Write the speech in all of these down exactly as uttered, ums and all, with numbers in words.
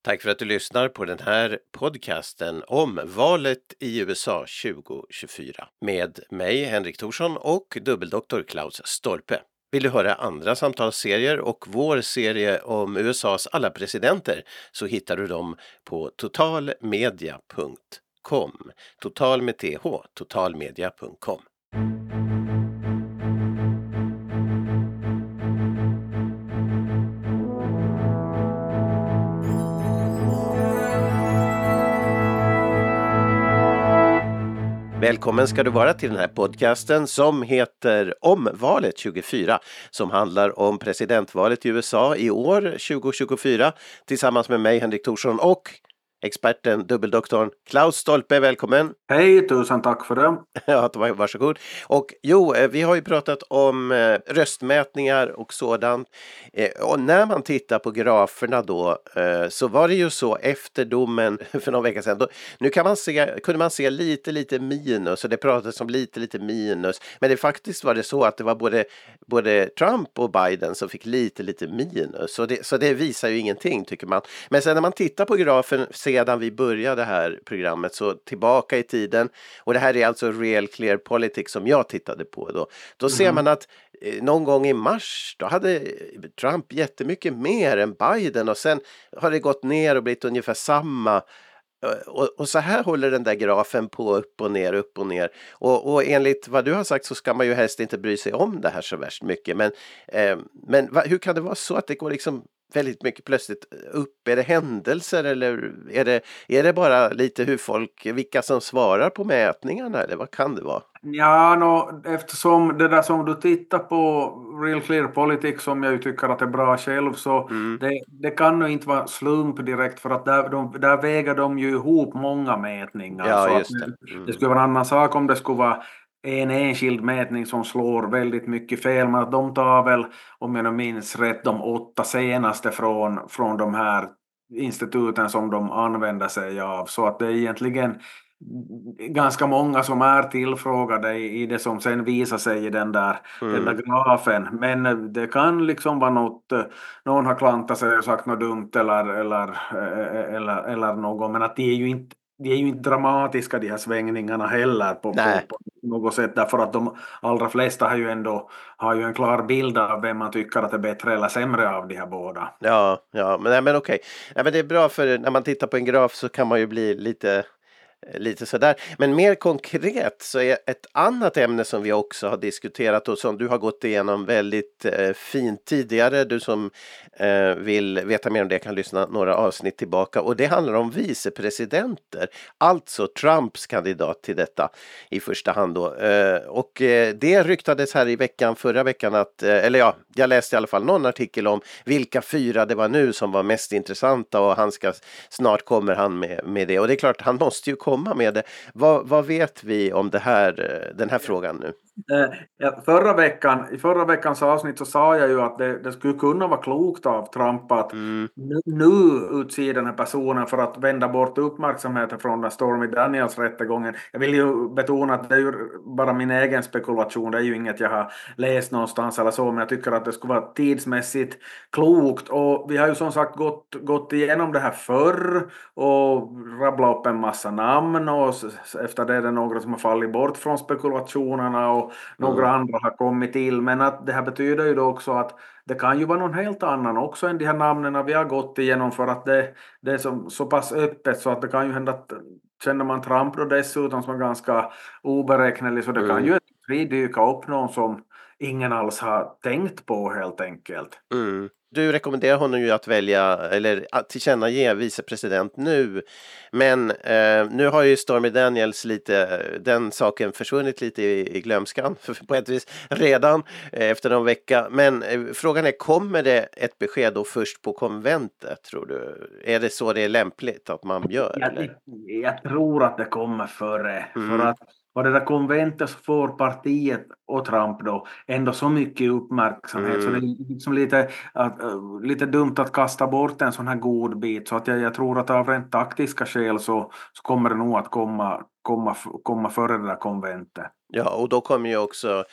Tack för att du lyssnar på den här podcasten om valet i U S A tjugo tjugofyra med mig Henrik Thorsson och dubbeldoktor Klaus Stolpe. Vill du höra andra samtalsserier och vår serie om U S A:s alla presidenter så hittar du dem på totalmedia punkt com. Total med th, totalmedia punkt com. Välkommen ska du vara till den här podcasten som heter Om valet tjugofyra, som handlar om presidentvalet i U S A i år tjugo tjugofyra tillsammans med mig Henrik Thorsson och experten dubbeldoktorn Klaus Stolpe. Välkommen! Hej, tusen tack för det! Ja, varsågod. Och jo, vi har ju pratat om röstmätningar och sådant. Och när man tittar på graferna då så var det ju så efter domen för några veckor sedan. Då, nu kan man se, kunde man se lite, lite minus och det pratades om lite, lite minus. Men det faktiskt var det så att det var både, både Trump och Biden som fick lite, lite minus. Så det, så det visar ju ingenting tycker man. Men sen när man tittar på grafen sedan vi började det här programmet så tillbaka i tiden, och det här är alltså Real Clear Politics som jag tittade på då, då mm. ser man att eh, någon gång i mars då hade Trump jättemycket mer än Biden och sen har det gått ner och blivit ungefär samma. Och, och så här håller den där grafen på upp och ner, upp och ner. Och, och enligt vad du har sagt så ska man ju helst inte bry sig om det här så värst mycket. Men, eh, men va, hur kan det vara så att det går liksom väldigt mycket plötsligt upp? Är det händelser eller är det, är det bara lite hur folk, vilka som svarar på mätningarna eller vad kan det vara? Ja, no, eftersom det där som du tittar på Real Clear Politics som jag ju tycker att är bra själv så mm. det, det kan nog inte vara slump direkt för att där, de, där väger de ju ihop många mätningar. Ja, så just att det. Mm. Det skulle vara en annan sak om det skulle vara en enskild mätning som slår väldigt mycket fel, men att de tar väl, om jag minns rätt, de åtta senaste från, från de här instituten som de använder sig av, så att det är egentligen ganska många som är tillfrågade i det som sen visar sig i den där, mm. den där grafen, men det kan liksom vara något, någon har klantat sig och sagt något dumt eller, eller, eller, eller något, men att det är ju inte De är ju inte dramatiska de här svängningarna heller på, på, på något sätt, därför att de allra flesta har ju ändå har ju en klar bild av vem man tycker att är bättre eller sämre av de här båda. Ja, ja men, nej, men okej. Nej, men det är bra för när man tittar på en graf så kan man ju bli lite... Lite sådär. Men mer konkret så är ett annat ämne som vi också har diskuterat och som du har gått igenom väldigt eh, fint tidigare. Du som eh, vill veta mer om det kan lyssna några avsnitt tillbaka. Och det handlar om vicepresidenter. Alltså Trumps kandidat till detta i första hand då. Eh, och eh, det ryktades här i veckan, förra veckan att, eh, eller ja, jag läste i alla fall någon artikel om vilka fyra det var nu som var mest intressanta och han ska, snart kommer han med, med det. Och det är klart, han måste ju komma med det. Vad, vad vet vi om det här, den här frågan nu? Ja, förra veckan, i förra veckans avsnitt så sa jag ju att det, det skulle kunna vara klokt av Trump att mm. nu, nu utse den här personen för att vända bort uppmärksamheten från den Stormy Daniels rättegången. Jag vill ju betona att det är ju bara min egen spekulation, det är ju inget jag har läst någonstans eller så, men jag tycker att det skulle vara tidsmässigt klokt, och vi har ju som sagt gått, gått igenom det här förr och rabblat upp en massa namn, och efter det är det några som har fallit bort från spekulationerna och några mm. andra har kommit till, men att det här betyder ju då också att det kan ju vara någon helt annan också än de här namnen vi har gått igenom, för att det, det är så, så pass öppet så att det kan ju hända att känner man Trump då dessutom som är ganska oberäknelig, så det mm. kan ju dyka upp någon som ingen alls har tänkt på helt enkelt. Mm. Du rekommenderar honom ju att välja eller att tillkännage vicepresident nu. Men eh, nu har ju Stormy Daniels lite, den saken försvunnit lite i, i glömskan på ett vis redan eh, efter någon vecka. Men eh, frågan är, kommer det ett besked då först på konventet, tror du? Är det så det är lämpligt att man gör? Jag, eller? jag tror att det kommer före. Mm. För att och det där konventet så får partiet och Trump då ändå så mycket uppmärksamhet mm. så det är liksom lite, att, uh, lite dumt att kasta bort en sån här god bit, så att jag, jag tror att av rent taktiska skäl så, så kommer det nog att komma, komma, komma före det där konventet. Ja, och då kommer ju också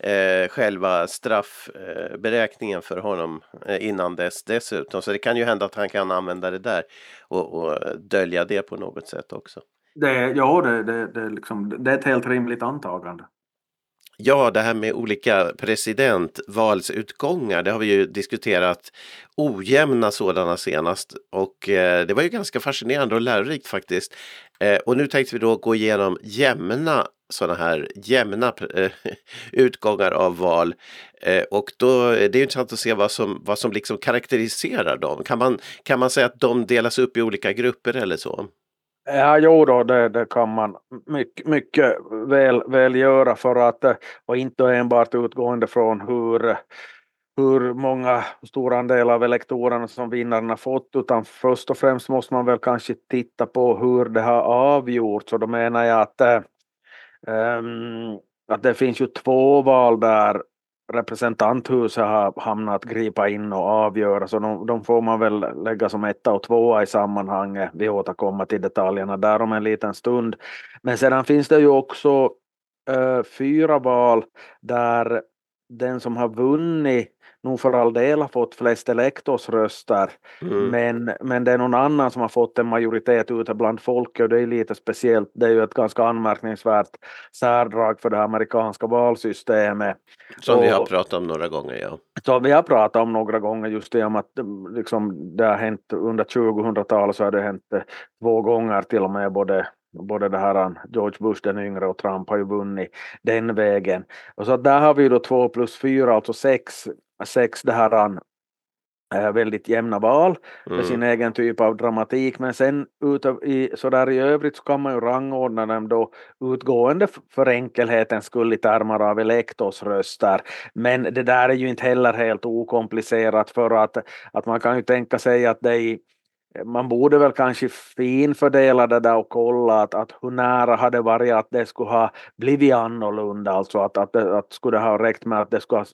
eh, själva straffberäkningen för honom eh, innan dess dessutom. Så det kan ju hända att han kan använda det där och, och dölja det på något sätt också. Det, ja, det, det, det, liksom, det är ett helt rimligt antagande. Ja, det här med olika presidentvalsutgångar, det har vi ju diskuterat, ojämna sådana senast, och eh, det var ju ganska fascinerande och lärorikt faktiskt. Eh, och nu tänkte vi då gå igenom jämna sådana här jämna eh, utgångar av val. Eh, och då är det ju intressant att se vad som, vad som liksom karaktäriserar dem. Kan man, kan man säga att de delas upp i olika grupper eller så? Ja, jo då, det, det kan man mycket, mycket väl, väl göra, för att, och inte enbart utgående från hur, hur många stora andelar av elektorerna som vinnarna fått, utan först och främst måste man väl kanske titta på hur det har avgjorts. Och då menar jag att, ähm, att det finns ju två val där representanthuset har hamnat att gripa in och avgöra, så de, de får man väl lägga som etta och tvåa i sammanhanget. Vi återkommer till detaljerna där om en liten stund. Men sedan finns det ju också äh, fyra val där den som har vunnit nog för all del har fått flest elektorsröster, mm. men, men det är någon annan som har fått en majoritet ute bland folket, och det är lite speciellt. Det är ju ett ganska anmärkningsvärt särdrag för det amerikanska valsystemet. Som och, vi har pratat om några gånger, ja. Så vi har pratat om några gånger just det om att liksom, det har hänt under tjugohundratalet, så har det hänt två gånger till och med, både Både det här George Bush den yngre och Trump har ju vunnit den vägen. Och så där har vi då två plus fyra, alltså sex, sex det här äh, väldigt jämna val med mm. sin egen typ av dramatik. Men sen utav, i, så där i övrigt så kan man ju rangordna dem då utgående för enkelhetens skull i termer av elektorsröster. Men det där är ju inte heller helt okomplicerat, för att, att man kan ju tänka sig att det i man borde väl kanske finfördela det där och kolla att, att hur nära hade varit att det skulle ha blivit annorlunda, alltså att, att, att, att skulle ha räckt med att det skulle ha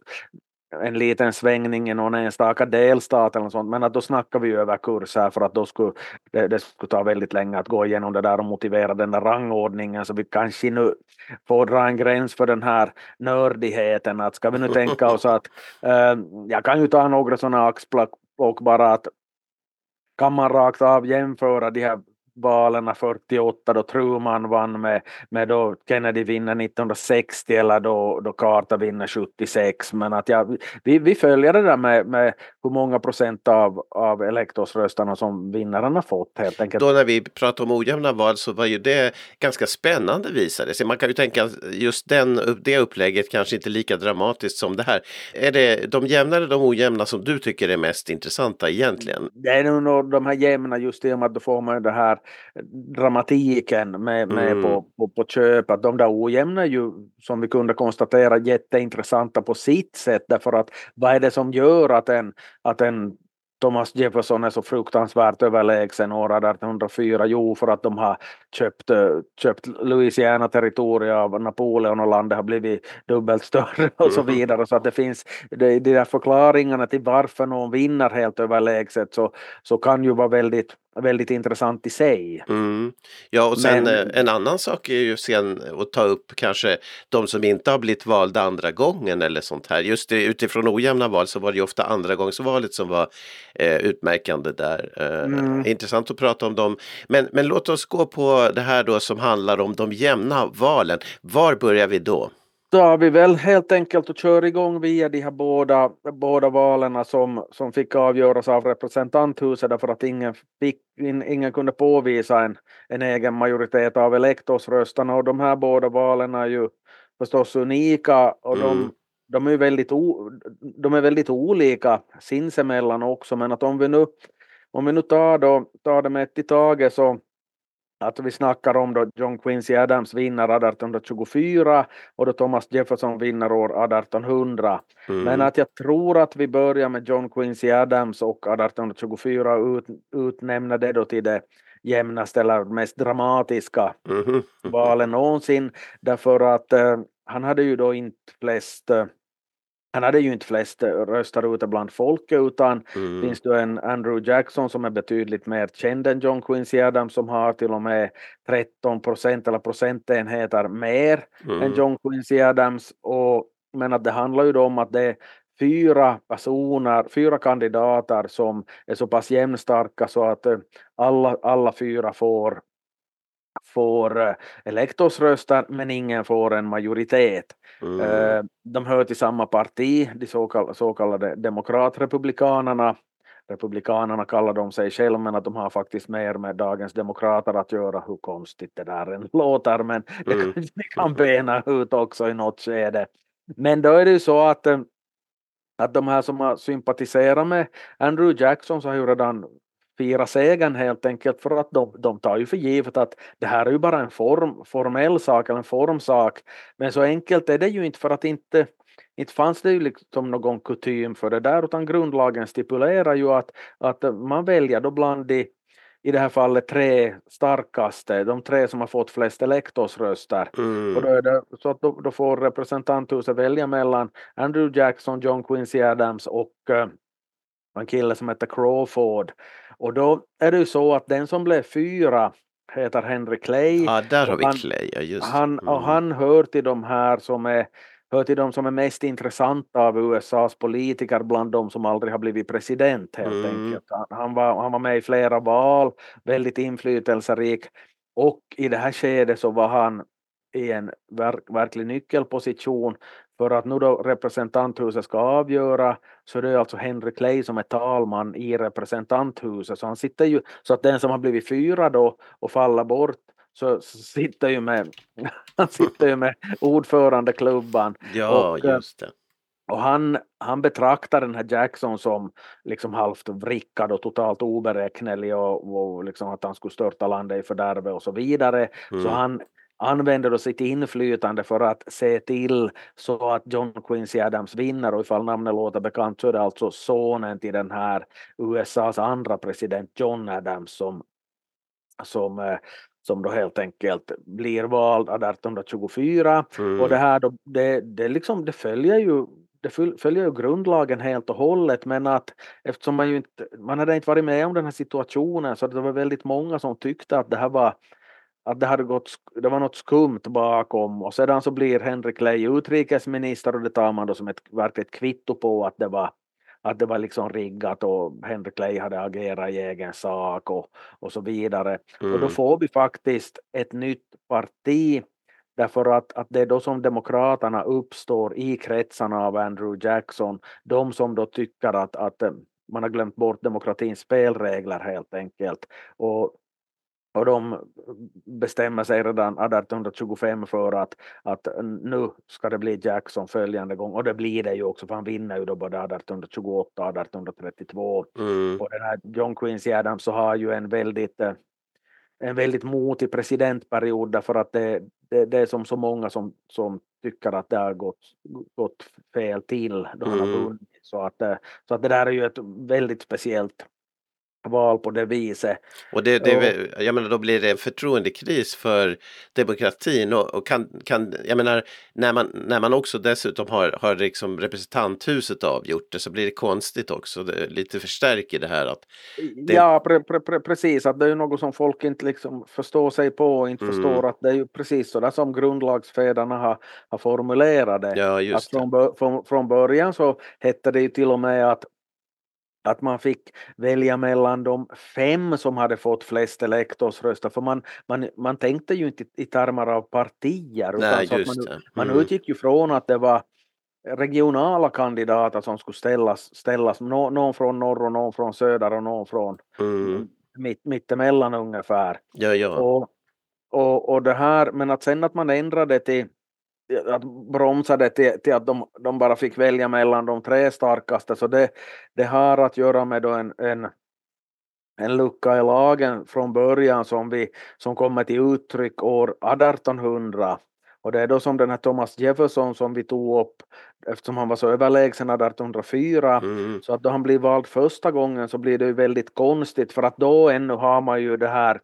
en liten svängning i någon enstaka delstat eller sånt, men att då snackar vi över kurs här, för att då skulle det, det skulle ta väldigt länge att gå igenom det där och motivera den där rangordningen, så vi kanske nu får dra en gräns för den här nördigheten. Att ska vi nu tänka oss att äh, jag kan ju ta några sådana axplock och bara att kan man rakt av jämföra de här valen fyrtioåtta då Truman vann med, med då Kennedy vinner nittonhundrasextio eller då, då Carter vinner sjuttiosex. Men att ja, vi, vi följer det där med, med hur många procent av, av elektorsröstarna som vinnaren har fått helt enkelt. Då när vi pratar om ojämna val så var ju det ganska spännande, visade sig. Man kan ju tänka att just den, det upplägget kanske inte lika dramatiskt som det här. Är det de jämna eller de ojämna som du tycker är mest intressanta egentligen? Det är nog de här jämna, just i och med att då får man det här dramatiken med, med mm. på, på, på köp. Att de där ojämna är ju, som vi kunde konstatera, jätteintressanta på sitt sätt, därför att vad är det som gör att en, att en Thomas Jefferson är så fruktansvärt överlägsen år artonhundrafyra? Jo, för att de har köpt, köpt Louisiana-territoriet av Napoleon, och landet har blivit dubbelt större och så vidare. Så att det finns de, de där förklaringarna till varför någon vinner helt överlägset, så, så kan ju vara väldigt väldigt intressant i sig. Mm. Ja, och sen Men, en annan sak är ju sen att ta upp kanske de som inte har blivit valda andra gången eller sånt här. Just det, utifrån ojämna val så var det ju ofta andra gångsvalet som var eh, utmärkande där. Eh, mm. Intressant att prata om dem. Men, men låt oss gå på det här då som handlar om de jämna valen. Var börjar vi då? Så har vi väl helt enkelt att köra igång via de här båda, båda valen som, som fick avgöras av representanthuset, därför att ingen, fick, in, ingen kunde påvisa en, en egen majoritet av elektorsröstarna. Och de här båda valen är ju förstås unika, och mm. de, de, är väldigt o, de är väldigt olika sinsemellan också. Men att om vi nu, om vi nu tar, då, tar det med ett i taget, så att vi snackar om då John Quincy Adams vinner artonhundratjugofyra och då Thomas Jefferson vinner år artonhundra. Mm. Men att jag tror att vi börjar med John Quincy Adams och artonhundratjugofyra ut, utnämna det då till det jämnaste eller mest dramatiska mm. valen någonsin. Därför att eh, han hade ju då inte flest... Eh, Han hade ju inte flest röster ute bland folket, utan mm. finns det en Andrew Jackson som är betydligt mer känd än John Quincy Adams, som har till och med tretton procent eller procentenheter mer mm. än John Quincy Adams. Och men att det handlar ju då om att det är fyra personer, fyra kandidater som är så pass jämnstarka så att eh, alla, alla fyra får får eh, elektorsröster men ingen får en majoritet. Mm. Eh, De hör till samma parti, de så kallade, så kallade demokratrepublikanerna. Republikanerna kallar de sig själva, men att de har faktiskt mer med dagens demokrater att göra. Hur konstigt det där än låter, men det Mm. kan, det kan bena ut också i något skede. Men då är det ju så att, eh, att de här som har sympatiserat med Andrew Jackson så har ju redan fira segern helt enkelt, för att de, de tar ju för givet att det här är ju bara en form, formell sak eller en formsak, men så enkelt är det ju inte, för att inte, inte fanns det ju liksom någon kutym för det där, utan grundlagen stipulerar ju att, att man väljer då bland de, i det här fallet tre starkaste, de tre som har fått flest elektorsröster. Mm. Och då är det så att då, då får representanthuset välja mellan Andrew Jackson, John Quincy Adams och uh, en kille som heter Crawford. Och då är det ju så att den som blev fyra heter Henry Clay. Ja, där har och vi han, Clay, ja, just. han, Mm. och han hör till de här som är hör till de som är mest intressanta av U S A:s politiker, bland de som aldrig har blivit president helt Mm. enkelt. Han, han, var, han var med i flera val, väldigt inflytelserik, och i det här skedet så var han i en verk, verklig nyckelposition, för att nu då representanthuset ska avgöra, så det är alltså Henry Clay som är talman i representanthuset, så han sitter ju, så att den som har blivit fyra då och faller bort, så sitter ju med han sitter ju med ordförandeklubban. Ja, och, just det. och han, han betraktar den här Jackson som liksom halvt vrickad och totalt oberäknelig, och, och liksom att han skulle störta landet i fördärve och så vidare. Mm. Så han använder då sitt inflytande för att se till så att John Quincy Adams vinner, och ifall namnet låter bekant så är det alltså sonen till den här U S A:s andra president John Adams som, som, eh, som då helt enkelt blir vald arton tjugofyra. Mm. Och det här då, det, det, liksom, det följer ju det följer ju grundlagen helt och hållet, men att eftersom man ju inte man hade inte varit med om den här situationen, så det var väldigt många som tyckte att det här var att det hade gått, det var något skumt bakom, och sedan så blir Henry Clay utrikesminister, och det tar man då som ett verkligt kvitto på att det var att det var liksom riggat och Henry Clay hade agerat i egen sak och, och så vidare. Mm. Och då får vi faktiskt ett nytt parti, därför att, att det är då som demokraterna uppstår i kretsarna av Andrew Jackson, de som då tycker att, att man har glömt bort demokratins spelregler helt enkelt. Och Och de bestämmer sig redan arton tjugofem för att, att nu ska det bli Jackson följande gång. Och det blir det ju också, för han vinner ju då både arton tjugoåtta och arton trettiotvå. Mm. Och den här John Quincy Adams så har ju en väldigt, en väldigt motig presidentperiod, därför att det, det, det är som så många som, som tycker att det har gått, gått fel till då han har Mm. vunnit. Så att, så att det där är ju ett väldigt speciellt val på det viset. Och det, det, jag menar, då blir det en förtroendekris för demokratin, och, och kan, kan, jag menar, när man, när man också dessutom har, har liksom representanthuset avgjort det, så blir det konstigt också, det lite förstärker det här att det... Ja, pre, pre, pre, precis, att det är ju något som folk inte liksom förstår sig på och inte Mm. förstår, att det är ju precis så där som grundlagsfäderna har, har formulerat det. Ja, just att från, från, från början så hette det ju till och med att att man fick välja mellan de fem som hade fått flest elektorsröster, för man, man, man tänkte ju inte i termer av partier, utan Nej, så att just man, det. Mm. man utgick ju från att det var regionala kandidater som skulle ställas, ställas nå, någon från norr och någon från söder och någon från Mm. mitt, mittemellan ungefär. Ja, ja. Och, och, och det här, men att sen att man ändrade till att bromsade till, till att de, de bara fick välja mellan de tre starkaste, så det, det har att göra med då en, en, en lucka i lagen från början som, vi, som kommer till uttryck år artonhundra, och det är då som den här Thomas Jefferson som vi tog upp, eftersom han var så överlägsen artonhundrafyra, Mm. så att då han blir vald första gången så blir det ju väldigt konstigt, för att då ännu har man ju det här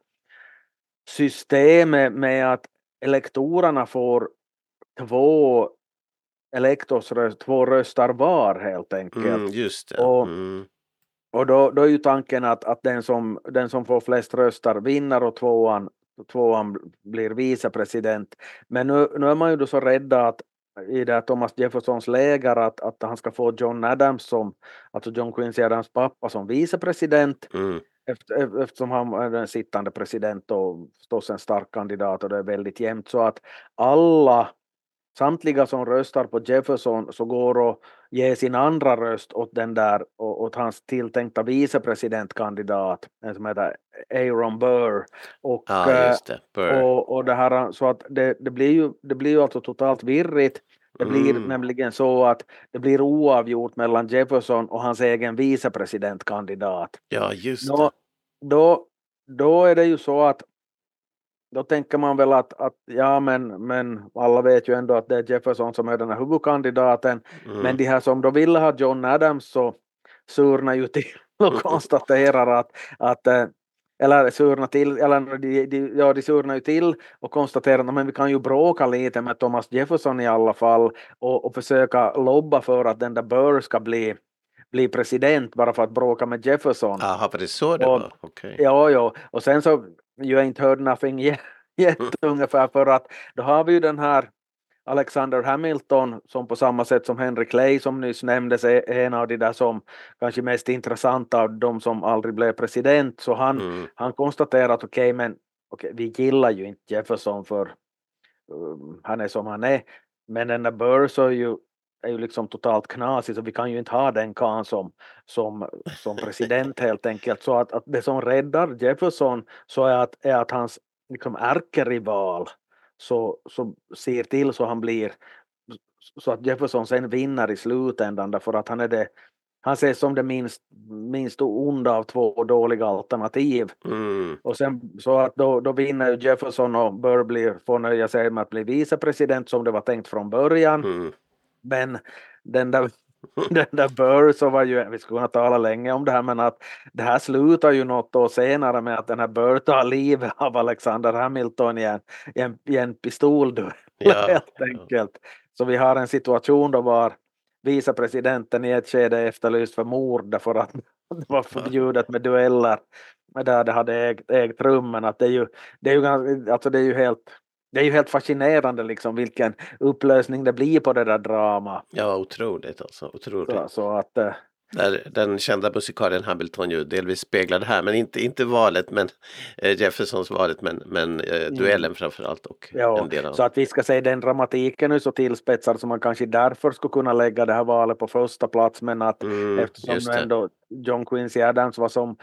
systemet med att elektorerna får två elektorsröst, två röstar var helt enkelt. Mm, just det. Och, mm. och då, då är ju tanken att, att den, som, den som får flest röster vinner, och tvåan, tvåan blir vicepresident. Men nu, nu är man ju då så rädda att, i det här Thomas Jeffersons läger att, att han ska få John Adams som, alltså John Quincy Adams pappa som vicepresident. Mm. Efter, eftersom han är den sittande president och förstås en stark kandidat och det är väldigt jämnt, så att alla, samtliga som röstar på Jefferson så går och ger sin andra röst åt den där, åt hans tilltänkta vicepresidentkandidat som heter Aaron Burr. Och, Ja, just det. Burr. och, och det här, så att det, det blir ju det blir ju alltså totalt virrigt. Det blir Mm. nämligen så att det blir oavgjort mellan Jefferson och hans egen vicepresidentkandidat. Ja, just Nå, det. då, då är det ju så att då tänker man väl att, att ja men, men alla vet ju ändå att det är Jefferson som är den här huvudkandidaten. Mm. Men de här som då ville ha John Adams så surnar ju till och konstaterar att, att eller surnar till, eller de, de, ja, de surnar ju till och konstaterar att men vi kan ju bråka lite med Thomas Jefferson i alla fall och, och försöka lobba för att den där Burr ska bli bli president bara för att bråka med Jefferson. Jaha, var det så det och, var? Okay. Ja, ja, och sen så you ain't heard nothing yet, yet ungefär, för att då har vi ju den här Alexander Hamilton som på samma sätt som Henry Clay som nyss nämndes är en av de där som kanske mest intressanta av de som aldrig blev president, så han, Mm. han konstaterar att okej, okay, men okay, vi gillar ju inte Jefferson för um, han är som han är, men den där Burr så är ju är ju liksom totalt knasig, så vi kan ju inte ha den kan som, som, som president helt enkelt. Så att, att det som räddar Jefferson så är att, är att hans liksom ärkerival så, så ser till så han blir, så att Jefferson sen vinner i slutändan, därför att han är det, han ses som det minst, minst onda av två dåliga alternativ. Mm. Och sen så att då, då vinner ju Jefferson och Burr blir, får nöja sig med att bli vicepresident som det var tänkt från början. Mm. Men den där, den där Burr så var ju, vi skulle kunna tala länge om det här, men att det här slutar ju något år senare med att den här Burr tar livet av Alexander Hamilton i en, i en, i en pistolduell, Ja, helt enkelt. Ja. Så vi har en situation då var vicepresidenten i ett skede efterlyst för mord därför att det var förbjudet med dueller där det hade ägt, ägt rum, men att det är ju, det är ju, alltså det är ju helt Det är ju helt fascinerande liksom vilken upplösning det blir på det där drama. Ja, otroligt alltså. Otroligt. Så, så att, äh... Där den kända musikalen Hamilton ju delvis speglar det här, men inte, inte valet, men eh, Jeffersons valet, men, men eh, duellen mm. framförallt. Och ja, en del av... så att vi ska säga den dramatiken är så tillspetsad som man kanske därför skulle kunna lägga det här valet på första plats, men att mm, eftersom ändå John Quincy Adams var som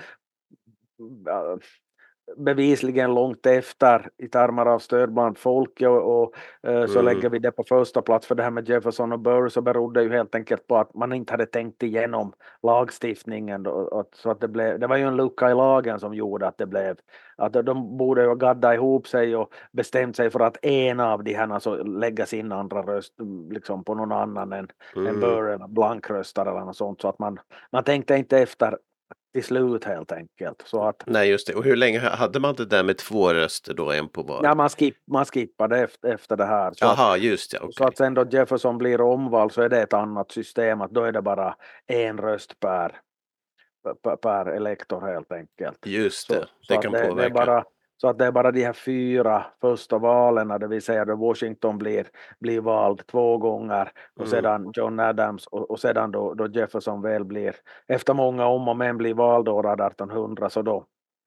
äh, bevisligen långt efter i termer av stödband folk och, och uh, så mm. lägger vi det på första plats för det här med Jefferson och Burr, så berodde ju helt enkelt på att man inte hade tänkt igenom lagstiftningen och, och, så att det blev, det var ju en lucka i lagen som gjorde att det blev, att de borde ju gadda ihop sig och bestämt sig för att en av de här alltså lägga sin andra röst liksom på någon annan än, mm. än Burr eller blankröstare eller något sånt, så att man, man tänkte inte efter till slut helt enkelt. Så att, nej just det, och hur länge hade man det där med två röster då, en på var? Ja, man, skip, man skippade efter, efter det här. Så Jaha, att, just det. Okay. Så att sen då Jefferson blir omvald så är det ett annat system, att då är det bara en röst per, per, per elektor helt enkelt. Just det, så, det så kan det, påverka. Det är bara, så att det är bara de här fyra första valen, det vill säga då Washington blir, blir vald två gånger och mm. sedan John Adams och, och sedan då, då Jefferson väl blir, efter många om och men blir vald år artonhundra, så då,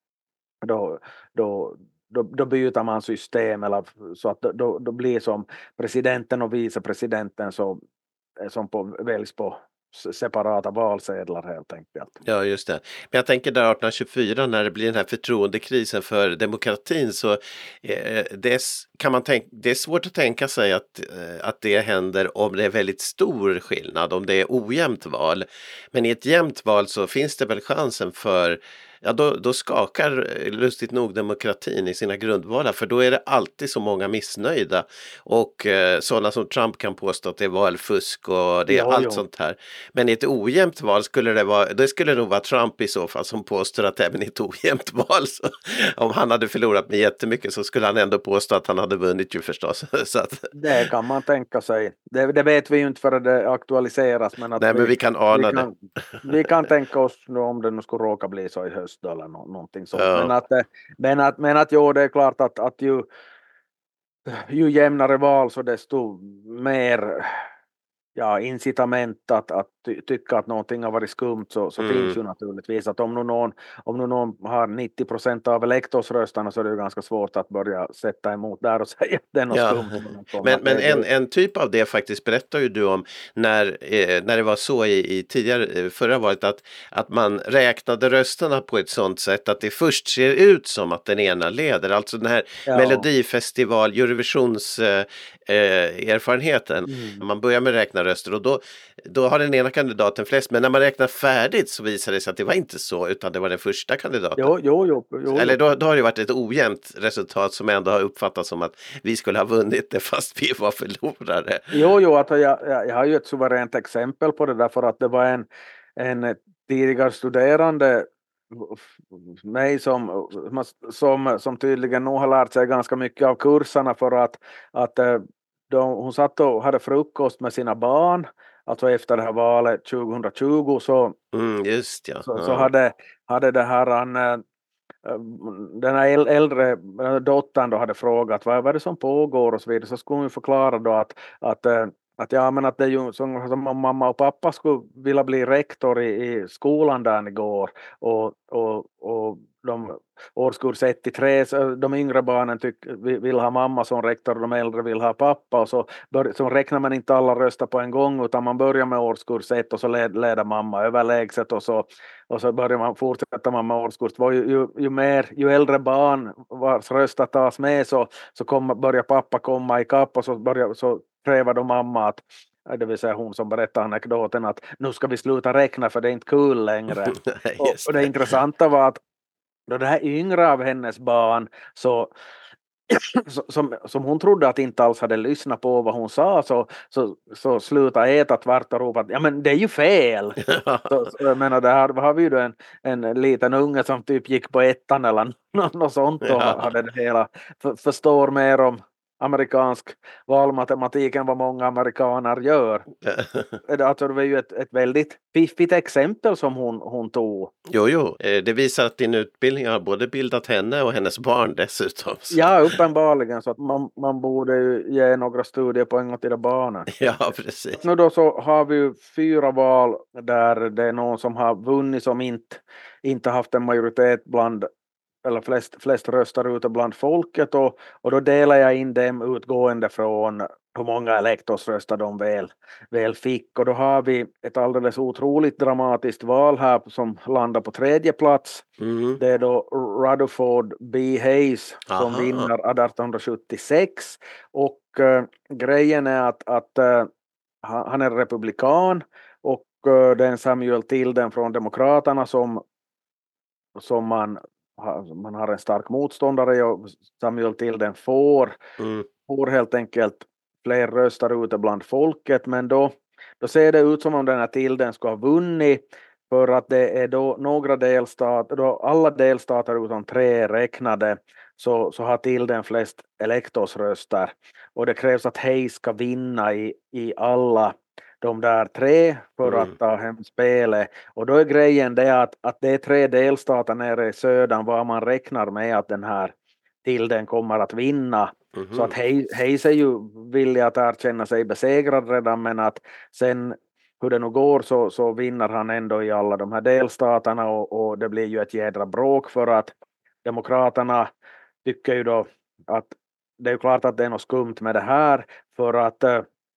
då, då, då, då byter man system, eller, så att då, då blir som presidenten och vicepresidenten så, som på, väljs på separata valsedlar helt enkelt. Ja, just det. Men jag tänker där arton tjugofyra när det blir den här förtroendekrisen för demokratin, så eh, det, kan man tänka, det är svårt att tänka sig att, eh, att det händer om det är väldigt stor skillnad, om det är ojämnt val. Men i ett jämnt val så finns det väl chansen för, ja då, då skakar lustigt nog demokratin i sina grundvalar, för då är det alltid så många missnöjda och eh, sådana som Trump kan påstå att det är valfusk och det är ja, allt ja. sånt här. Men i ett ojämnt val skulle det vara, det skulle nog vara Trump i så fall som påstår att även i ett ojämnt val, så, om han hade förlorat med jättemycket så skulle han ändå påstå att han hade vunnit ju förstås. Så att... Det kan man tänka sig. Det, det vet vi ju inte för det aktualiseras. Men att nej, vi, men vi kan ana vi kan, det. Vi kan tänka oss nu om det nu skulle råka bli så i höst eller no, någonting sånt. Ja. Men att, men att, men att jo, det är klart att, att ju ju jämnare val så desto mer ja, incitament att, att ty, tycka att någonting har varit skumt så, så Mm. finns ju naturligtvis att om nu någon, om nu någon har nittio procent av elektorsröstarna så är det ju ganska svårt att börja sätta emot där och säga att det är något Ja. skumt. Som Men, att men det- en, det- en typ av det faktiskt berättar ju du om när, eh, när det var så i, i tidigare, eh, förra valet att, att man räknade rösterna på ett sånt sätt att det först ser ut som att den ena leder. Alltså den här Ja. Melodifestival, Eurovisions eh, eh, erfarenheten. Mm. Man börjar med att räkna röster och då, då har den ena kandidaten flest. Men när man räknar färdigt så visar det sig att det var inte så utan det var den första kandidaten. Jo, jo, jo, jo, Eller jo. då, då har det varit ett ojämnt resultat som ändå har uppfattats som att vi skulle ha vunnit det fast vi var förlorare. Jo, jo, att jag, jag, jag har ju ett suveränt exempel på det därför att det var en, en tidigare studerande mig som, som, som tydligen nog har lärt sig ganska mycket av kurserna för att, att de, hon satt och hade frukost med sina barn, alltså efter det här valet tjugohundratjugo så, Mm, just ja. så, ja. så hade, hade det här han, den här äldre dottern då hade frågat vad, vad är det som pågår och så vidare så skulle hon förklara då att, att, att, ja, men att det är ju som, som mamma och pappa skulle vilja bli rektor i, i skolan där igår och, och, och de årskurs ett till tre, de yngre barnen tyck, vill ha mamma som rektor och de äldre vill ha pappa och så, bör, så räknar man inte alla röster på en gång utan man börjar med årskurs ett och så led, leder mamma överlägset och så, och så börjar man fortsätta man med årskurs två. Ju, ju, ju, mer, ju äldre barn vars röster tas med så, så kommer, börjar pappa komma i kapp och så, börjar, så kräver då mamma att det vill säga hon som berättar anekdoten att nu ska vi sluta räkna för det är inte kul längre. och, och det intressanta var att då det här yngre av hennes barn så, som, som hon trodde att inte alls hade lyssnat på vad hon sa så, så, så sluta äta tvärt och ropa att ja men det är ju fel. så, så, jag menar det här har vi ju en, en liten unge som typ gick på ettan eller något sånt och Ja. hade det hela för, förstår mer om amerikansk valmatematik än vad många amerikaner gör. Alltså det var ju ett, ett väldigt fiffigt exempel som hon, hon tog. Jo, jo. Det visar att din utbildning har både bildat henne och hennes barn dessutom. Så. Ja, uppenbarligen så att man, man borde ju ge några studiepoäng till de barnen. Ja, precis. Nu då så har vi ju fyra val där det är någon som har vunnit som inte, inte haft en majoritet bland eller flest, flest röstar ute bland folket och, och då delar jag in dem utgående från hur många elektorsröster de väl, väl fick och då har vi ett alldeles otroligt dramatiskt val här som landar på tredje plats. Mm. Det är då Rutherford B. Hayes som Aha. vinner arton sjuttiosex och uh, grejen är att, att uh, han är republikan och uh, det är en Samuel Tilden från Demokraterna som, som man man har en stark motståndare och Samuel Tilden får, Mm. får helt enkelt fler röster ute bland folket men då, då ser det ut som om den här Tilden ska ha vunnit för att det är då några delstater, då alla delstater utom tre räknade så, så har Tilden flest elektorsröster och det krävs att Hayes ska vinna i, i alla de där tre för Mm. att ta hem spelet och då är grejen det att, att det är tre delstater nere i södern var man räknar med att den här Tilden kommer att vinna. Mm. Så att Hayes är ju villig att erkänna sig besegrad redan men att sen hur det nu går så, så vinner han ändå i alla de här delstaterna och, och det blir ju ett jädra bråk för att Demokraterna tycker ju då att det är klart att det är något skumt med det här för att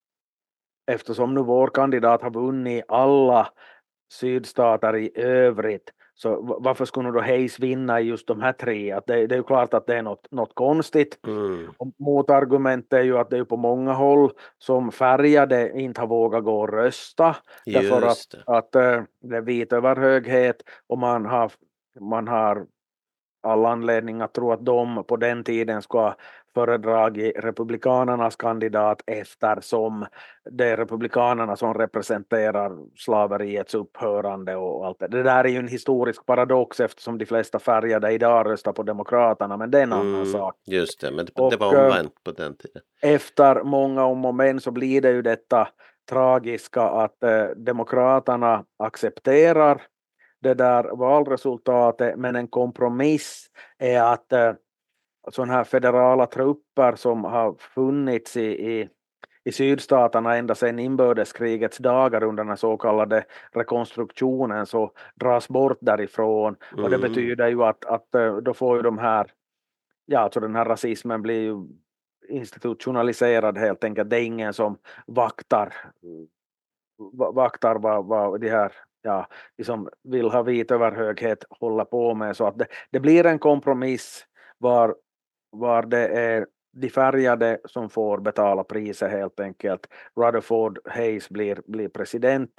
eftersom nu vår kandidat har vunnit alla sydstater i övrigt så varför skulle då Hayes vinna i just de här tre? Att det, det är ju klart att det är något, något konstigt. Mm. Och motargument är ju att det är på många håll som färgade inte har vågat gå och rösta. Just Därför att, det. att äh, det är vit överhöghet och man har, man har all anledning att tro att de på den tiden ska föredragit republikanernas kandidat eftersom det är republikanerna som representerar slaveriets upphörande och allt det. Det där är ju en historisk paradox eftersom de flesta färgade idag röstar på demokraterna men det är en annan Mm. sak. Just det, men det, Och, det var omvänt på den tiden. Efter många om och men så blir det ju detta tragiska att eh, demokraterna accepterar det där valresultatet men en kompromiss är att, sådana här federala trupper som har funnits i, i, i sydstaterna ända sedan inbördeskrigets dagar under den så kallade rekonstruktionen så dras bort därifrån. Mm. Och det betyder ju att, att då får ju de här, ja alltså den här rasismen blir ju institutionaliserad helt enkelt. Det är ingen som vaktar, vaktar vad, vad de här ja, de som vill ha vit överhöghet håller på med. Så att det, det blir en kompromiss var, var det är de färgade som får betala priset helt enkelt. Rutherford Hayes blir, blir president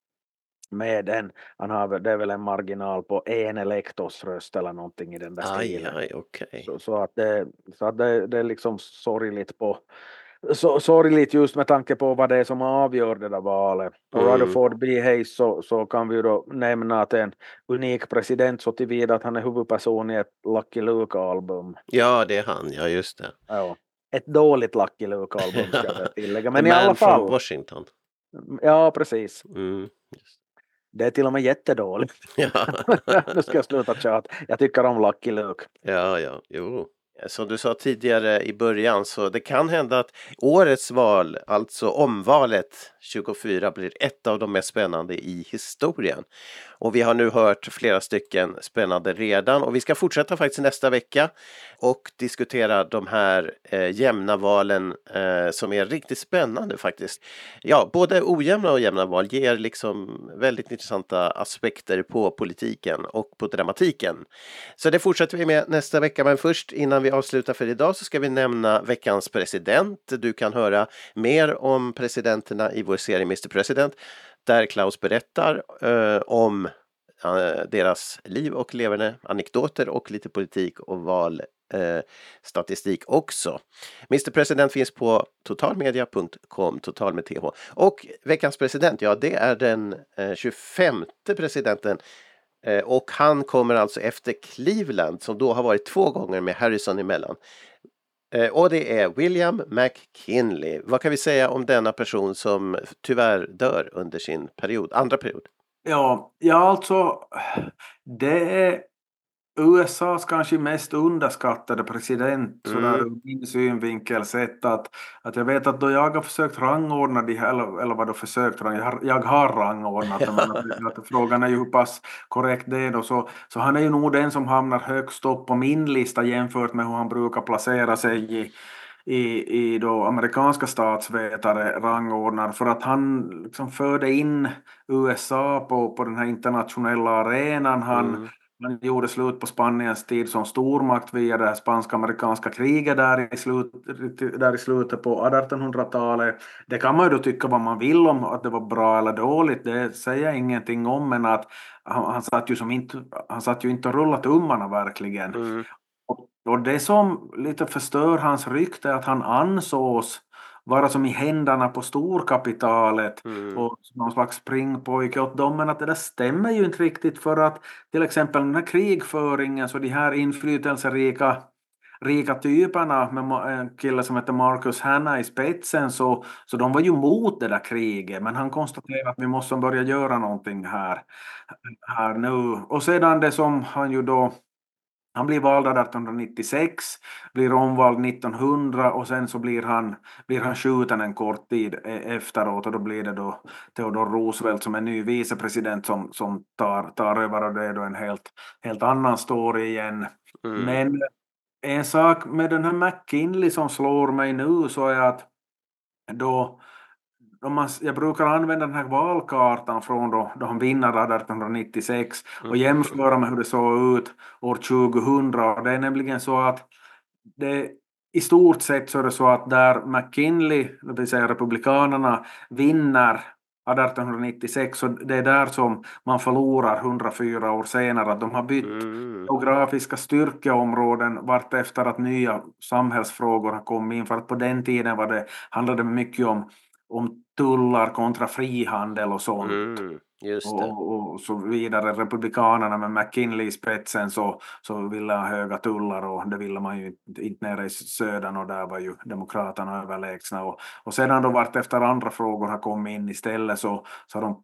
med en, han har, det är väl en marginal på en elektorsröst eller någonting i den där stilen. Aj, aj, okay. Så, så att, det, så att det, det är liksom sorgligt på så, sorgligt just med tanke på vad det är som avgör det där valet. Och mm. Rutherford B. Hayes så, så kan vi då nämna att en unik president så tillvida att han är huvudperson i ett Lucky Luke-album. Ja, det är han, ja just det. Ja, ett dåligt Lucky Luke-album ska jag tillägga. Men i alla fall. From Washington. Ja, precis. Mm. Just. Det är till och med jättedåligt. Ja. Nu ska jag sluta tjata. Jag tycker om Lucky Luke. Ja, ja, jo. Som du sa tidigare i början så det kan hända att årets val, alltså omvalet tjugofyra, blir ett av de mest spännande i historien. Och vi har nu hört flera stycken spännande redan och vi ska fortsätta faktiskt nästa vecka och diskutera de här eh, jämna valen eh, som är riktigt spännande faktiskt. Ja, både ojämna och jämna val ger liksom väldigt intressanta aspekter på politiken och på dramatiken. Så det fortsätter vi med nästa vecka, men först innan vi avslutar för idag så ska vi nämna veckans president. Du kan höra mer om presidenterna i vår serie mister President där Klaus berättar eh, om eh, deras liv och leverne, anekdoter och lite politik och valstatistik eh, också. mister President finns på totalmedia punkt com, total med th. Och veckans president, ja det är den eh, tjugofemte presidenten eh, och han kommer alltså efter Cleveland som då har varit två gånger med Harrison emellan. Och det är William McKinley. Vad kan vi säga om denna person som tyvärr dör under sin period, andra period? Ja, ja alltså det är U S A:s kanske mest underskattade president, mm. sådär ur min synvinkel sett att, att jag vet att då jag har försökt rangordna de här, eller, eller vad då försökt jag har, jag har rangordnat ja. Men att, att frågan är ju hur pass korrekt det är då, så, så han är ju nog den som hamnar högst upp på min lista jämfört med hur han brukar placera sig i i, i då amerikanska statsvetare rangordnar, för att han liksom förde in U S A på, på den här internationella arenan. Han mm. Man gjorde slut på Spaniens tid som stormakt via det spansk-amerikanska kriget där i, slut, där i slutet på artonhundratalet. Det kan man ju då tycka vad man vill om, att det var bra eller dåligt. Det säger jag ingenting om, men att han, han, satt, ju som inte, han satt ju inte och rullat tummarna verkligen. Mm. Och, och det som lite förstör hans rykte är att han ansågs vara som i händerna på storkapitalet mm. och någon slags springpojke åt dem, men att det där stämmer ju inte riktigt, för att till exempel den här krigföringen, så de här inflytelserika rika typerna med en kille som heter Marcus Hanna i spetsen, så, så de var ju mot det där kriget, men han konstaterade att vi måste börja göra någonting här, här nu. Och sedan det som han ju då han blir vald arton nittiosex, blir omvald nittonhundra och sen så blir han, blir han skjuten en kort tid efteråt, och då blir det då Theodore Roosevelt som är ny vicepresident som, som tar, tar över, och det är då en helt, helt annan story igen. Mm. Men en sak med den här McKinley som slår mig nu så är att då Om man, jag brukar använda den här valkartan från då, då han vinner arton nittiosex och jämföra med hur det såg ut år tjugohundra. Och det är nämligen så att det, i stort sett så är det så att där McKinley, det vill säga republikanerna, vinner arton nittiosex, så det är där som man förlorar hundrafyra år senare. Att de har bytt mm. geografiska styrkeområden vart efter att nya samhällsfrågor har kommit in. För att på den tiden var det, handlade det mycket om om tullar kontra frihandel och sånt. Mm, just det. Och, och så vidare. Republikanerna med McKinley i spetsen så, så ville ha höga tullar, och det ville man ju inte, inte nere i södern, och där var ju demokraterna överlägsna. Och, och sedan då vart efter andra frågor har kommit in istället, så, så de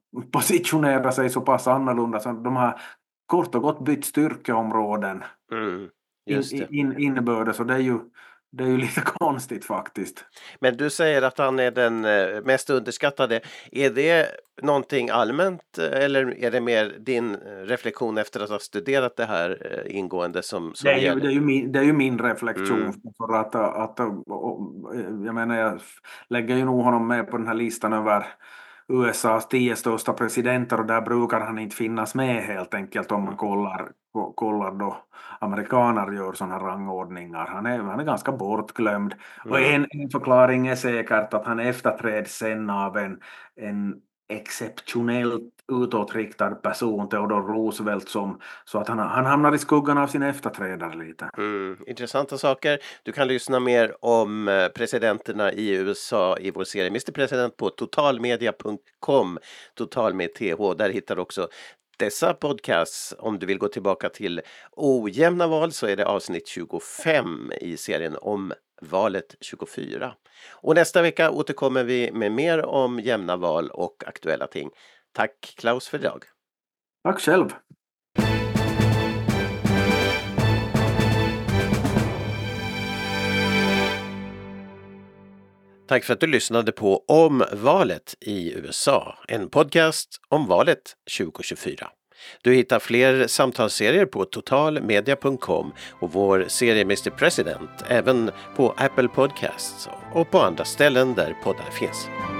positionerar sig så pass annorlunda, så de har kort och gott bytt styrkeområden. Mm. Just det. in, in, innebördes, och det är ju Det är ju lite konstigt faktiskt. Men du säger att han är den mest underskattade. Är det någonting allmänt eller är det mer din reflektion efter att ha studerat det här ingående som, som det, är ju, gäller? det, är ju min, det är ju min reflektion. Mm. För att, att, jag menar, jag lägger ju nog honom med på den här listan över U S A:s tio största presidenter, och där brukar han inte finnas med helt enkelt om man kollar, kollar då amerikaner gör sådana rangordningar. Han är, han är ganska bortglömd. Mm. Och en, en förklaring är säkert att han efterträds sen av en, en exceptionellt utåtriktad person, Theodore Roosevelt, som, så att han, han hamnar i skuggan av sin efterträdare lite. Mm, intressanta saker. Du kan lyssna mer om presidenterna i U S A i vår serie mister President på totalmedia punkt com, total med th. Där hittar du också dessa podcasts. Om du vill gå tillbaka till ojämna val så är det avsnitt tjugofem i serien om valet tjugofyra. Och nästa vecka återkommer vi med mer om jämna val och aktuella ting. Tack Klaus för idag. Tack själv. Tack för att du lyssnade på Om valet i U S A, en podcast om valet tjugotjugofyra. Du hittar fler samtalsserier på totalmedia punkt com och vår serie mister President även på Apple Podcasts och på andra ställen där poddar finns.